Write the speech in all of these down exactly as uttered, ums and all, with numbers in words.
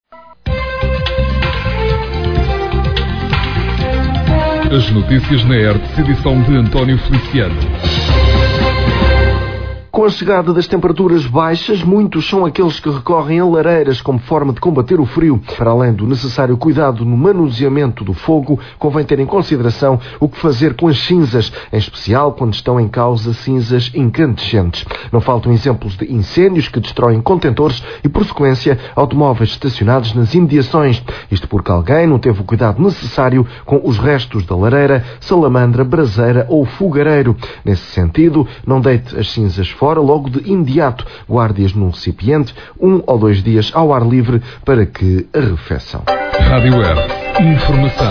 As notícias na R T C, edição de António Feliciano. Com a chegada das temperaturas baixas, muitos são aqueles que recorrem a lareiras como forma de combater o frio. Para além do necessário cuidado no manuseamento do fogo, convém ter em consideração o que fazer com as cinzas, em especial quando estão em causa cinzas incandescentes. Não faltam exemplos de incêndios que destroem contentores e, por sequência, automóveis estacionados nas imediações. Isto porque alguém não teve o cuidado necessário com os restos da lareira, salamandra, braseira ou fogareiro. Nesse sentido, não deite as cinzas fora logo de imediato. Guarde-as num recipiente um ou dois dias ao ar livre para que arrefeçam. Rádio R. Informação.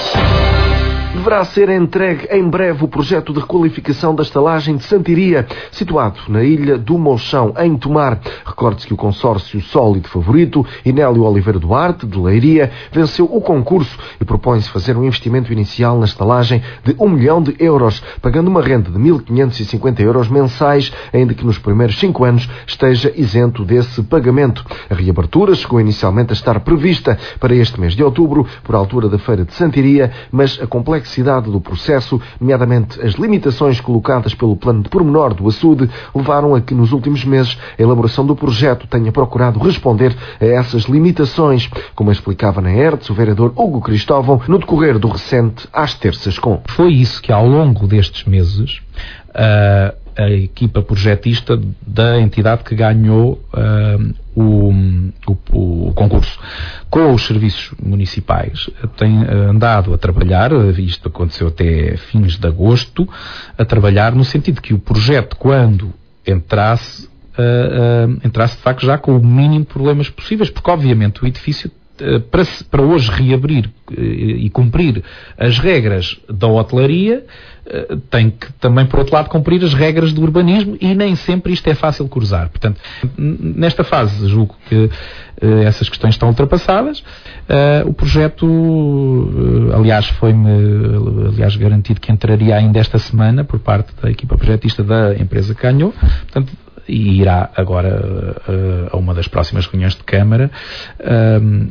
Deverá ser entregue em breve o projeto de requalificação da estalagem de Santiria, situado na ilha do Monchão, em Tomar. Recorde-se que o consórcio Sólido Favorito, Inélio Oliveira Duarte, de Leiria, venceu o concurso e propõe-se fazer um investimento inicial na estalagem de um milhão de euros, pagando uma renda de mil quinhentos e cinquenta euros mensais, ainda que nos primeiros cinco anos esteja isento desse pagamento. A reabertura chegou inicialmente a estar prevista para este mês de outubro, por altura da Feira de Santiria, mas a complexidade do processo, nomeadamente as limitações colocadas pelo plano de pormenor do açude, levaram a que nos últimos meses a elaboração do projeto tenha procurado responder a essas limitações, como explicava na R T C o vereador Hugo Cristóvão no decorrer do recente Às Terças Com. Foi isso que ao longo destes meses a, a equipa projetista da entidade que ganhou uh, o, o, o concurso com os serviços municipais tem andado a trabalhar, isto aconteceu até fins de agosto, a trabalhar no sentido que o projeto, quando entrasse, uh, uh, entrasse de facto já com o mínimo de problemas possíveis, porque obviamente o edifício Para, para hoje reabrir e cumprir as regras da hotelaria, tem que também, por outro lado, cumprir as regras do urbanismo e nem sempre isto é fácil cruzar. Portanto, nesta fase, julgo que essas questões estão ultrapassadas. O projeto, aliás, foi-me aliás, garantido que entraria ainda esta semana por parte da equipa projetista da empresa que ganhou. Portanto, e irá agora uh, a uma das próximas reuniões de Câmara. Uh,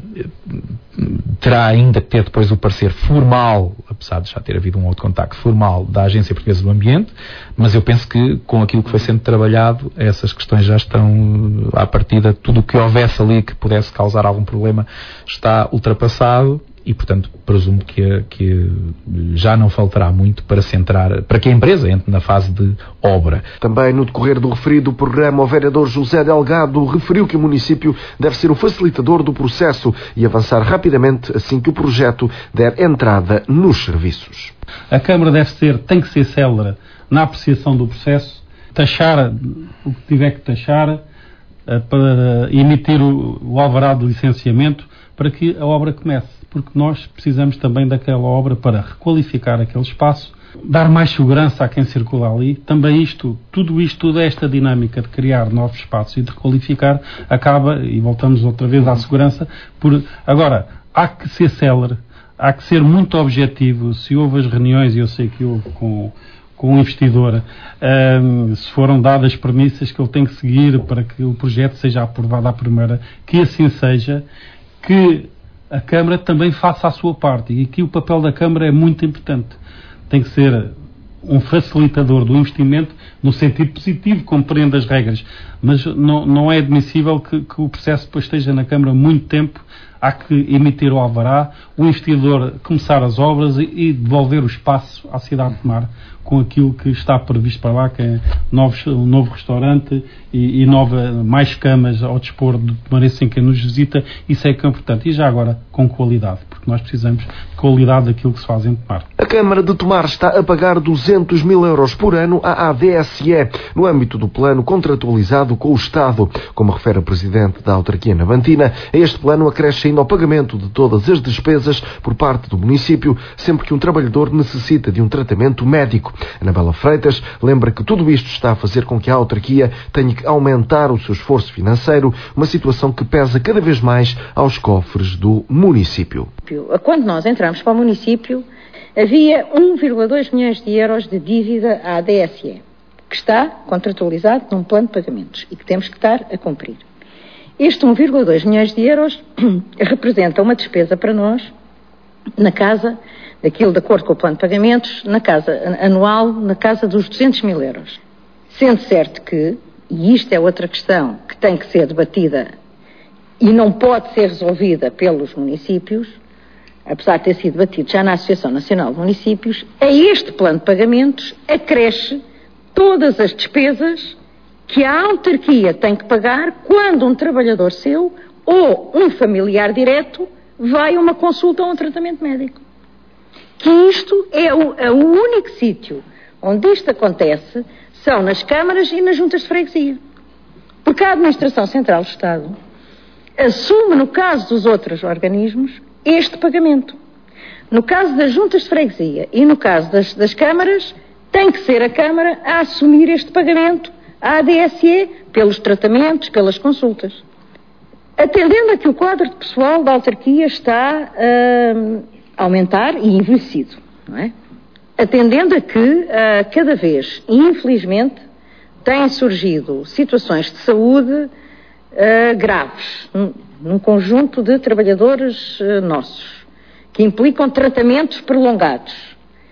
terá ainda que ter depois o parecer formal, apesar de já ter havido um outro contacto formal da Agência Portuguesa do Ambiente, mas eu penso que com aquilo que foi sendo trabalhado, essas questões já estão à partida, tudo o que houvesse ali que pudesse causar algum problema está ultrapassado. E, portanto, presumo que, que já não faltará muito para se entrar, para que a empresa entre na fase de obra. Também no decorrer do referido programa, o vereador José Delgado referiu que o município deve ser o facilitador do processo e avançar rapidamente assim que o projeto der entrada nos serviços. A Câmara deve ser, tem que ser célere na apreciação do processo, taxar o que tiver que taxar, para emitir o, o alvará de licenciamento para que a obra comece. Porque nós precisamos também daquela obra para requalificar aquele espaço, dar mais segurança a quem circula ali. Também isto, tudo isto, toda esta dinâmica de criar novos espaços e de requalificar acaba, e voltamos outra vez à segurança, por... Agora, há que ser célere, há que ser muito objetivo. Se houve as reuniões, e eu sei que houve com... com o investidor, um, se foram dadas premissas que ele tem que seguir para que o projeto seja aprovado à primeira, que assim seja, que a Câmara também faça a sua parte, e aqui o papel da Câmara é muito importante. Tem que ser um facilitador do investimento no sentido positivo, compreende as regras, mas não, não é admissível que, que o processo depois esteja na Câmara muito tempo. Há que emitir o alvará, o investidor começar as obras e, e devolver o espaço à cidade de Tomar com aquilo que está previsto para lá, que é novos, um novo restaurante e, e nova, mais camas ao dispor de tomarense em quem nos visita. Isso é que é importante. E já agora, com qualidade, porque nós precisamos de qualidade daquilo que se faz em Tomar. A Câmara de Tomar está a pagar duzentos mil euros por ano à A D S E, no âmbito do plano contratualizado com o Estado. Como refere a Presidente da Autarquia Navantina, a este plano acresce ainda ao pagamento de todas as despesas por parte do município, sempre que um trabalhador necessita de um tratamento médico. Anabela Freitas lembra que tudo isto está a fazer com que a autarquia tenha que aumentar o seu esforço financeiro, uma situação que pesa cada vez mais aos cofres do município. Quando nós entramos para o município, havia um vírgula dois milhões de euros de dívida à A D S E, que está contratualizado num plano de pagamentos e que temos que estar a cumprir. Este um vírgula dois milhões de euros representa uma despesa para nós, na casa, daquilo de acordo com o plano de pagamentos, na casa anual, na casa dos duzentos mil euros. Sendo certo que, e isto é outra questão que tem que ser debatida e não pode ser resolvida pelos municípios, apesar de ter sido debatido já na Associação Nacional de Municípios, a este plano de pagamentos acresce todas as despesas que a autarquia tem que pagar quando um trabalhador seu ou um familiar direto vai a uma consulta ou a um tratamento médico. Que isto é o, é o único sítio onde isto acontece, são nas câmaras e nas juntas de freguesia. Porque a Administração Central do Estado assume, no caso dos outros organismos, este pagamento. No caso das juntas de freguesia e no caso das, das câmaras, tem que ser a Câmara a assumir este pagamento à A D S E pelos tratamentos, pelas consultas. Atendendo a que o quadro de pessoal da autarquia está uh, a aumentar e envelhecido, não é? Atendendo a que uh, cada vez, infelizmente, têm surgido situações de saúde uh, graves num, num conjunto de trabalhadores uh, nossos, que implicam tratamentos prolongados.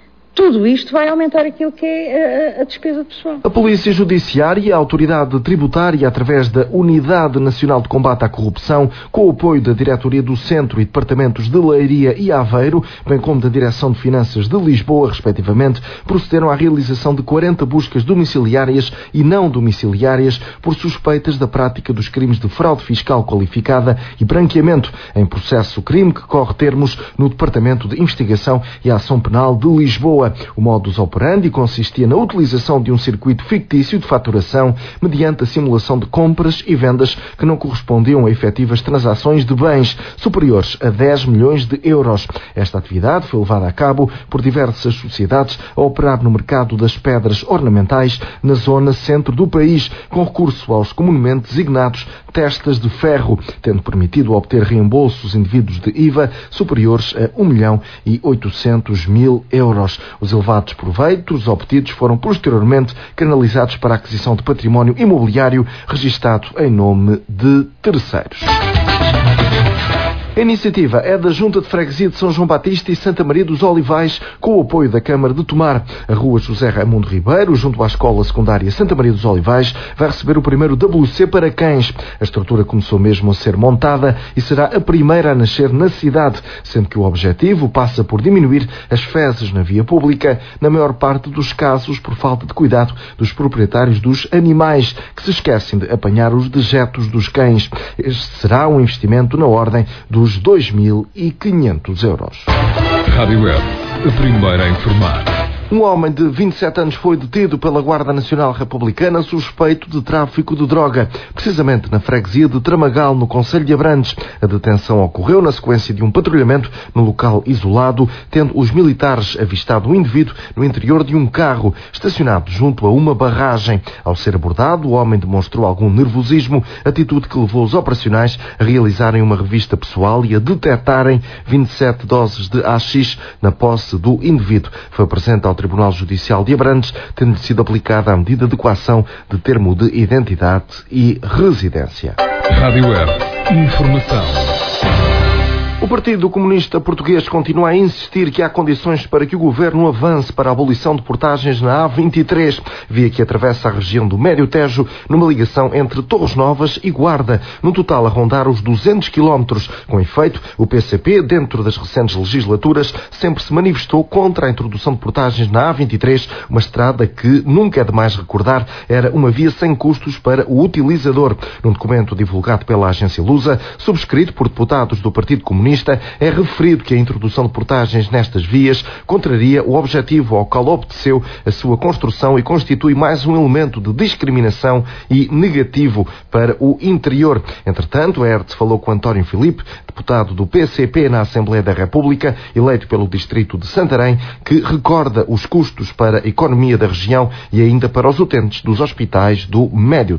Tudo isto vai aumentar aquilo que é a, a despesa pessoal. A Polícia Judiciária e a Autoridade Tributária, através da Unidade Nacional de Combate à Corrupção, com o apoio da Diretoria do Centro e Departamentos de Leiria e Aveiro, bem como da Direção de Finanças de Lisboa, respectivamente, procederam à realização de quarenta buscas domiciliárias e não domiciliárias por suspeitas da prática dos crimes de fraude fiscal qualificada e branqueamento, em processo crime que corre termos no Departamento de Investigação e Ação Penal de Lisboa. O modus operandi consistia na utilização de um circuito fictício de faturação mediante a simulação de compras e vendas que não correspondiam a efetivas transações de bens superiores a dez milhões de euros. Esta atividade foi levada a cabo por diversas sociedades a operar no mercado das pedras ornamentais na zona centro do país, com recurso aos comumente designados testas de ferro, tendo permitido obter reembolsos indevidos de I V A superiores a um milhão e oitocentos mil euros. Os elevados proveitos obtidos foram posteriormente canalizados para a aquisição de património imobiliário registado em nome de terceiros. A iniciativa é da Junta de Freguesia de São João Batista e Santa Maria dos Olivais, com o apoio da Câmara de Tomar. A rua José Raimundo Ribeiro, junto à Escola Secundária Santa Maria dos Olivais, vai receber o primeiro W C para cães. A estrutura começou mesmo a ser montada e será a primeira a nascer na cidade, sendo que o objetivo passa por diminuir as fezes na via pública, na maior parte dos casos por falta de cuidado dos proprietários dos animais, que se esquecem de apanhar os dejetos dos cães. Este será um investimento na ordem dos dois mil e quinhentos euros. Rádio Web, a primeira a informar. Um homem de vinte e sete anos foi detido pela Guarda Nacional Republicana suspeito de tráfico de droga, precisamente na freguesia de Tramagal, no concelho de Abrantes. A detenção ocorreu na sequência de um patrulhamento no local isolado, tendo os militares avistado o indivíduo no interior de um carro, estacionado junto a uma barragem. Ao ser abordado, o homem demonstrou algum nervosismo, atitude que levou os operacionais a realizarem uma revista pessoal e a detectarem vinte e sete doses de haxixe na posse do indivíduo. Foi apresentado ao Tribunal Judicial de Abrantes, tendo sido aplicada a medida de coação de termo de identidade e residência. Rádio Web, informação. O Partido Comunista Português continua a insistir que há condições para que o Governo avance para a abolição de portagens na A vinte e três, via que atravessa a região do Médio Tejo, numa ligação entre Torres Novas e Guarda, no total a rondar os duzentos quilómetros. Com efeito, o P C P, dentro das recentes legislaturas, sempre se manifestou contra a introdução de portagens na A vinte e três, uma estrada que, nunca é demais recordar, era uma via sem custos para o utilizador. Num documento divulgado pela agência Lusa, subscrito por deputados do Partido Comunista, é referido que a introdução de portagens nestas vias contraria o objetivo ao qual obteceu a sua construção e constitui mais um elemento de discriminação e negativo para o interior. Entretanto, a R T falou com António Filipe, deputado do P C P na Assembleia da República, eleito pelo distrito de Santarém, que recorda os custos para a economia da região e ainda para os utentes dos hospitais do Médio Tejo.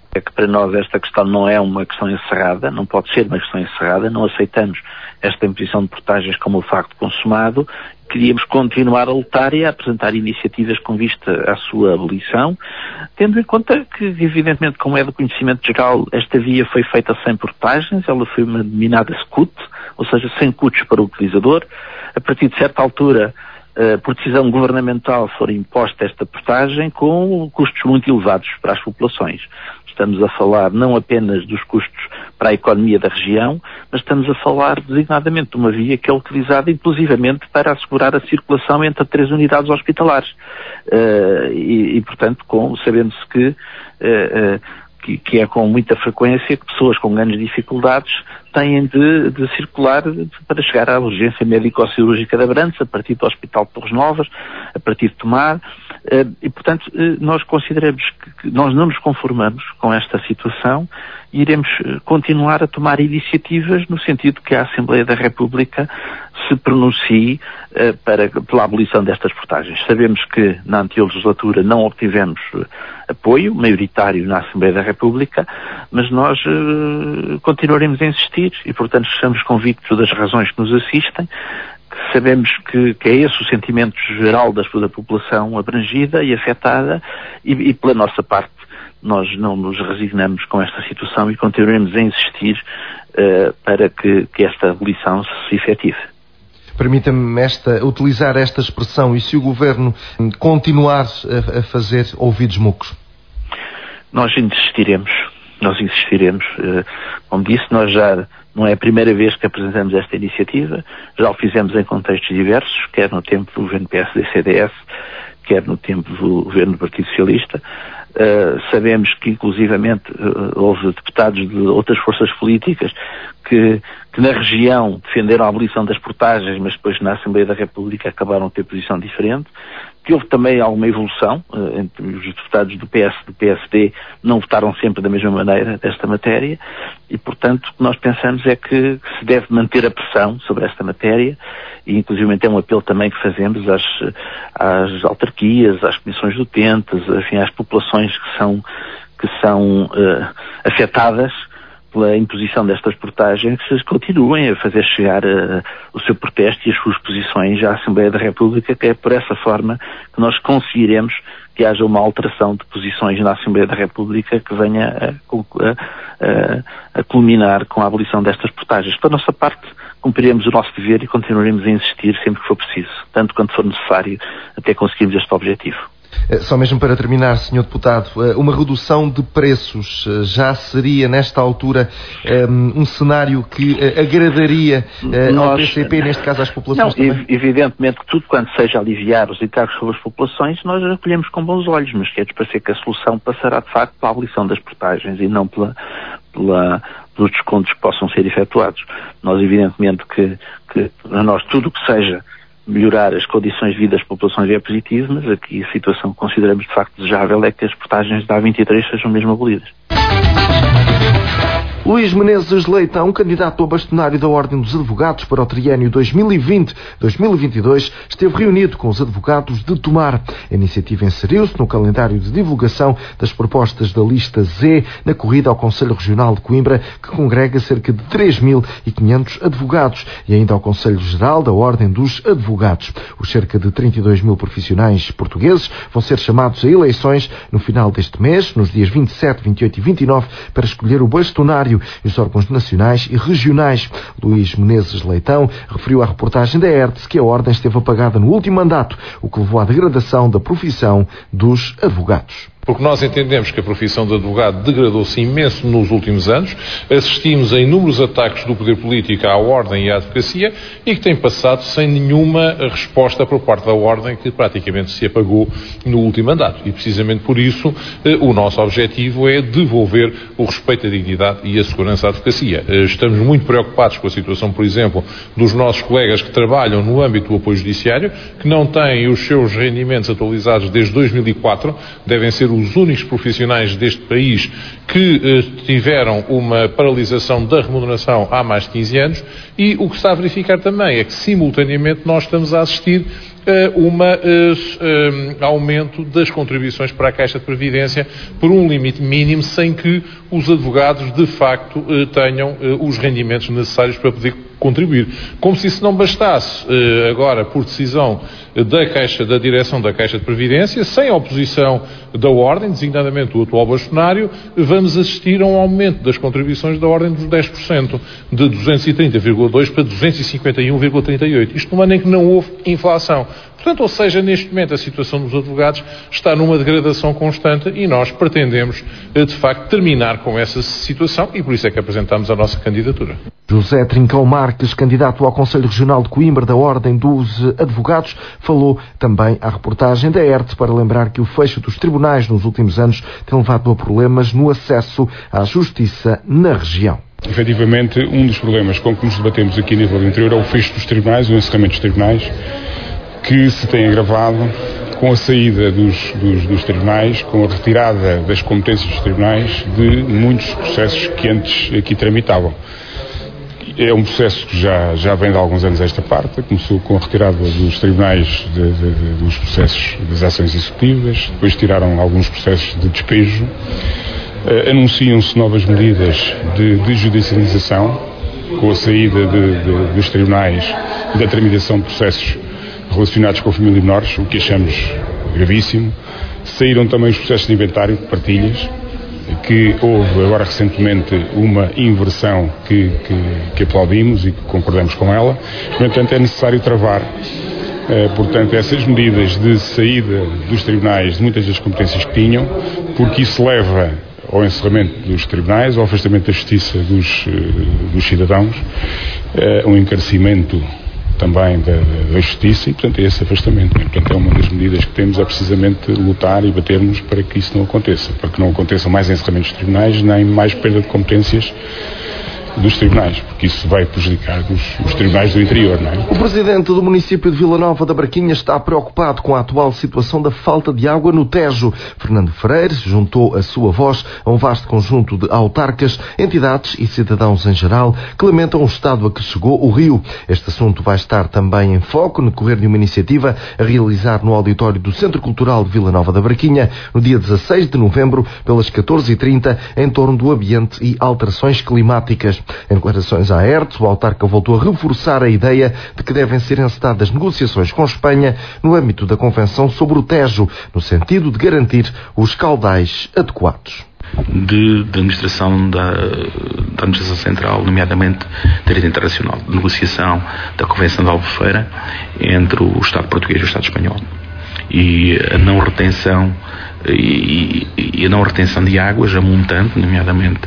É que para nós esta questão não é uma questão encerrada, não pode ser uma questão encerrada, não aceitamos esta imposição de portagens como o facto consumado, queríamos continuar a lutar e a apresentar iniciativas com vista à sua abolição, tendo em conta que, evidentemente, como é do conhecimento geral, esta via foi feita sem portagens, ela foi uma denominada S C U T, ou seja, sem custos para o utilizador. A partir de certa altura, uh, por decisão governamental, foi imposta esta portagem com custos muito elevados para as populações. Estamos a falar não apenas dos custos para a economia da região, mas estamos a falar designadamente de uma via que é utilizada inclusivamente para assegurar a circulação entre três unidades hospitalares. Uh, e, e, portanto, com, sabendo-se que, uh, uh, que, que é com muita frequência que pessoas com grandes dificuldades têm de, de circular para chegar à urgência médico-cirúrgica de Abrantes, a partir do Hospital de Torres Novas, a partir de Tomar. E, portanto, nós consideramos que nós não nos conformamos com esta situação e iremos continuar a tomar iniciativas no sentido que a Assembleia da República se pronuncie uh, para, pela abolição destas portagens. Sabemos que na anterior legislatura não obtivemos uh, apoio maioritário na Assembleia da República, mas nós uh, continuaremos a insistir e, portanto, estamos convictos das razões que nos assistem. Sabemos que, que é esse o sentimento geral da, da população abrangida e afetada e, e pela nossa parte nós não nos resignamos com esta situação e continuaremos a insistir uh, para que, que esta abolição se efetive. Permita-me esta, utilizar esta expressão, e se o Governo continuar a, a fazer ouvidos mucos? Nós insistiremos, nós insistiremos. Uh, como disse, nós já não é a primeira vez que apresentamos esta iniciativa, já o fizemos em contextos diversos, quer no tempo do governo P S D C D S, quer no tempo do governo do Partido Socialista. Uh, sabemos que, inclusivamente, uh, houve deputados de outras forças políticas que, que na região defenderam a abolição das portagens, mas depois na Assembleia da República acabaram a ter posição diferente. Que houve também alguma evolução, uh, entre os deputados do P S e do P S D não votaram sempre da mesma maneira desta matéria e, portanto, o que nós pensamos é que, que se deve manter a pressão sobre esta matéria e, inclusive, é um apelo também que fazemos às, às autarquias, às comissões de utentes, enfim, às populações que são, que são uh, afetadas pela imposição destas portagens, que continuem a fazer chegar uh, o seu protesto e as suas posições à Assembleia da República, que é por essa forma que nós conseguiremos que haja uma alteração de posições na Assembleia da República que venha a, a, a, a culminar com a abolição destas portagens. Pela nossa parte, cumpriremos o nosso dever e continuaremos a insistir sempre que for preciso, tanto quanto for necessário, até conseguirmos este objetivo. Só mesmo para terminar, senhor Deputado, uma redução de preços já seria, nesta altura, um cenário que agradaria ao P C P, neste caso às populações não, também? Evidentemente que tudo quanto seja aliviar os encargos sobre as populações, nós acolhemos com bons olhos, mas quer parecer que a solução passará, de facto, pela abolição das portagens e não pela, pela, pelos descontos que possam ser efetuados. Nós, evidentemente, que, que a nós tudo o que seja melhorar as condições de vida das populações é positivo, mas aqui a situação que consideramos de facto desejável é que as portagens da A vinte e três sejam mesmo abolidas. Luís Menezes Leitão, candidato a bastonário da Ordem dos Advogados para o triênio dois mil e vinte a dois mil e vinte e dois, esteve reunido com os advogados de Tomar. A iniciativa inseriu-se no calendário de divulgação das propostas da lista Z na corrida ao Conselho Regional de Coimbra, que congrega cerca de três mil e quinhentos advogados, e ainda ao Conselho Geral da Ordem dos Advogados. Os cerca de trinta e dois mil profissionais portugueses vão ser chamados a eleições no final deste mês, nos dias vinte e sete, vinte e oito e vinte e nove, para escolher o bastonário e os órgãos nacionais e regionais. Luís Menezes Leitão referiu à reportagem da E R T S que a Ordem esteve apagada no último mandato, o que levou à degradação da profissão dos advogados. Porque nós entendemos que a profissão de advogado degradou-se imenso nos últimos anos, assistimos a inúmeros ataques do poder político à Ordem e à advocacia e que tem passado sem nenhuma resposta por parte da Ordem, que praticamente se apagou no último mandato. E precisamente por isso o nosso objetivo é devolver o respeito à dignidade e a segurança à advocacia. Estamos muito preocupados com a situação, por exemplo, dos nossos colegas que trabalham no âmbito do apoio judiciário, que não têm os seus rendimentos atualizados desde dois mil e quatro, devem ser os únicos profissionais deste país que eh, tiveram uma paralisação da remuneração há mais de quinze anos, e o que está a verificar também é que, simultaneamente, nós estamos a assistir um aumento das contribuições para a Caixa de Previdência por um limite mínimo, sem que os advogados de facto tenham os rendimentos necessários para poder contribuir. Como se isso não bastasse, agora, por decisão da Caixa, da direção da Caixa de Previdência, sem oposição da Ordem, designadamente do atual bastonário, vamos assistir a um aumento das contribuições da ordem dos dez por cento, de duzentos e trinta vírgula dois para duzentos e cinquenta e um vírgula trinta e oito. Isto num ano em que não houve inflação. Portanto, ou seja, neste momento a situação dos advogados está numa degradação constante e nós pretendemos, de facto, terminar com essa situação e por isso é que apresentamos a nossa candidatura. José Trincão Marques, candidato ao Conselho Regional de Coimbra da Ordem dos Advogados, falou também à reportagem da E R T para lembrar que o fecho dos tribunais nos últimos anos tem levado a problemas no acesso à justiça na região. Efetivamente, um dos problemas com que nos debatemos aqui a nível do interior é o fecho dos tribunais, o encerramento dos tribunais, que se tem agravado com a saída dos, dos, dos tribunais, com a retirada das competências dos tribunais de muitos processos que antes aqui tramitavam. É um processo que já, já vem de alguns anos a esta parte, começou com a retirada dos tribunais de, de, de, dos processos das ações executivas, depois tiraram alguns processos de despejo, uh, anunciam-se novas medidas de, de judicialização, com a saída de, de, dos tribunais e da tramitação de processos relacionados com a família de menores, o que achamos gravíssimo. Saíram também os processos de inventário de partilhas, que houve agora recentemente uma inversão que, que, que aplaudimos e que concordamos com ela. No entanto, é necessário travar, eh, portanto, essas medidas de saída dos tribunais de muitas das competências que tinham, porque isso leva ao encerramento dos tribunais, ao afastamento da justiça dos, dos cidadãos, eh, um encarecimento também da, da justiça e, portanto, é esse afastamento. Né? Portanto, é uma das medidas que temos é precisamente lutar e batermos para que isso não aconteça, para que não aconteçam mais encerramentos de tribunais, nem mais perda de competências dos tribunais, porque isso vai prejudicar os, os tribunais do interior, não é? O presidente do município de Vila Nova da Barquinha está preocupado com a atual situação da falta de água no Tejo. Fernando Freire juntou a sua voz a um vasto conjunto de autarcas, entidades e cidadãos em geral que lamentam o estado a que chegou o rio. Este assunto vai estar também em foco no decorrer de uma iniciativa a realizar no auditório do Centro Cultural de Vila Nova da Barquinha no dia dezasseis de novembro, pelas catorze e trinta, em torno do ambiente e alterações climáticas. Em declarações à E R T, o autarca voltou a reforçar a ideia de que devem ser encetadas negociações com Espanha no âmbito da Convenção sobre o Tejo, no sentido de garantir os caudais adequados. De, de administração da, da administração central, nomeadamente direito internacional, de negociação da Convenção de Albufeira entre o Estado português e o Estado espanhol. E a não retenção e, e a não retenção de águas a montante, nomeadamente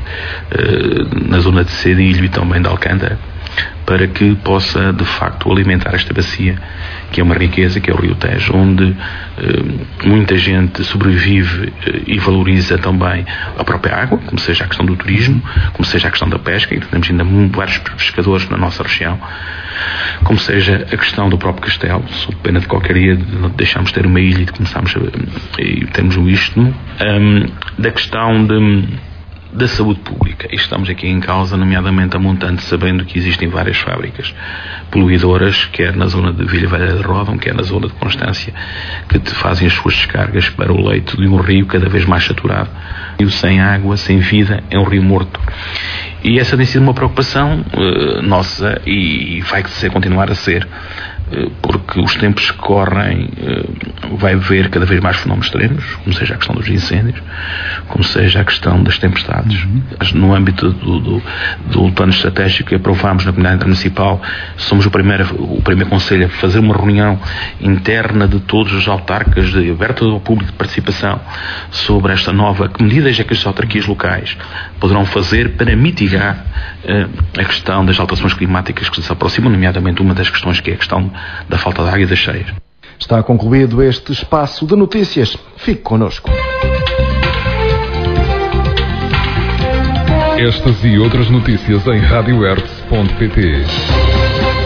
eh, na zona de Cedilho e também de Alcântara, para que possa de facto alimentar esta bacia, que é uma riqueza, que é o Rio Tejo, onde eh, muita gente sobrevive eh, e valoriza também a própria água, como seja a questão do turismo, como seja a questão da pesca, e temos ainda vários pescadores na nossa região, como seja a questão do próprio castelo, sob pena de qualquer dia de deixarmos de ter uma ilha e de começarmos a, e termos um istmo, um, da questão de da saúde pública. E estamos aqui em causa, nomeadamente a montante, sabendo que existem várias fábricas poluidoras, quer na zona de Vila Velha de Ródão, quer na zona de Constância, que te fazem as suas descargas para o leito de um rio cada vez mais saturado. E sem água, sem vida, é um rio morto. E essa tem sido uma preocupação uh, nossa e vai ser, continuar a ser, uh, porque os tempos que correm uh, vai haver cada vez mais fenómenos extremos, como seja a questão dos incêndios, como seja a questão das tempestades. Uhum. No âmbito do, do, do plano estratégico que aprovámos na Comunidade Municipal, somos o primeiro, o primeiro conselho a fazer uma reunião interna de todos os autarcas, de, aberta ao público de participação, sobre esta nova, que medidas é que as autarquias locais poderão fazer para mitigar a questão das alterações climáticas que se aproximam, nomeadamente uma das questões que é a questão da falta de água e das cheias. Está concluído este espaço de notícias. Fique connosco. Estas e outras notícias em rádio ertz ponto pt.